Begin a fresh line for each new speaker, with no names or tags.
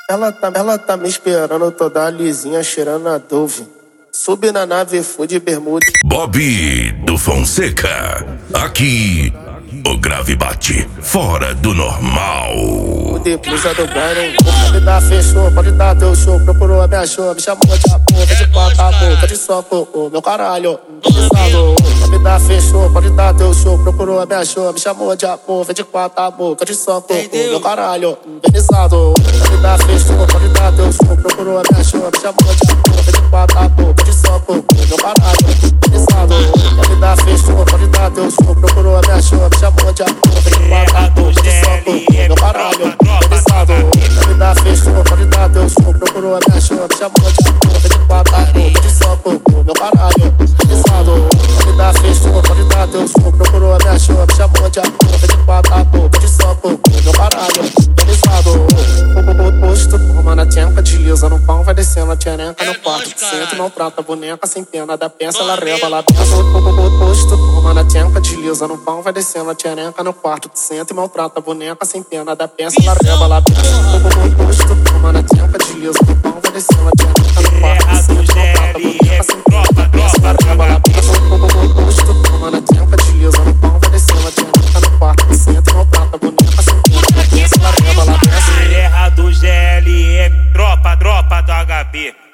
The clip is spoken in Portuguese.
Ela tá me esperando toda lisinha, cheirando a Dove. Subi na nave, fui de bermuda.
Bobby do Fonseca. Aqui, o grave bate fora do normal.
Depois a do Brian, pode dar fechou, pode dar teu show. Procurou a minha show, me chamou de porra, de quatro boca, de soco, meu caralho. Pode dar fechou, pode dar teu show. Procurou a minha show, me chamou de porra, de quatro boca, de soco, meu caralho. Indenizado, pode dar fechou, pode dar teu show. Procurou a minha show, me chamou de porra, de quatro boca, de soco, meu caralho. Indenizado, pode dar fechou, pode dar teu show. Procurou a minha show, me chamou de porra, de quatro boca, de soco, meu caralho. Pode dar fechou, pode dar teu show. Procurou a minha show, me chamou de porra, de quatro boca, de soco, meu caralho. Pode dar fechou, pode dar teu show. Procurou a minha show, me chamou de porra, de quatro boca, de soco, meu caralho. Posto, toma na tchenca, desliza no pão, vai descendo a tcherenca no quarto. Sento, não trata boneca, sem pena da peça, ela reva lá dentro. Posto, toma na tchenca, desliza no pão, vai descendo a tcherenca no quarto. Senta e maltrata a boneca, sem pena da peça, ela reva lá dentro. Posto, toma na tchenca, desliza no pão, vai descendo a tcherenca no quarto. Senta e maltrata a boneca, sem pena da peça, ela reva lá dentro. Posto, toma na tchenca, desliza no pão, vai descendo a tcherenca no quarto. Senta e maltrata a boneca, sem pena da peça, ela reva lá dentro.
Terra do GLM, tropa do HB.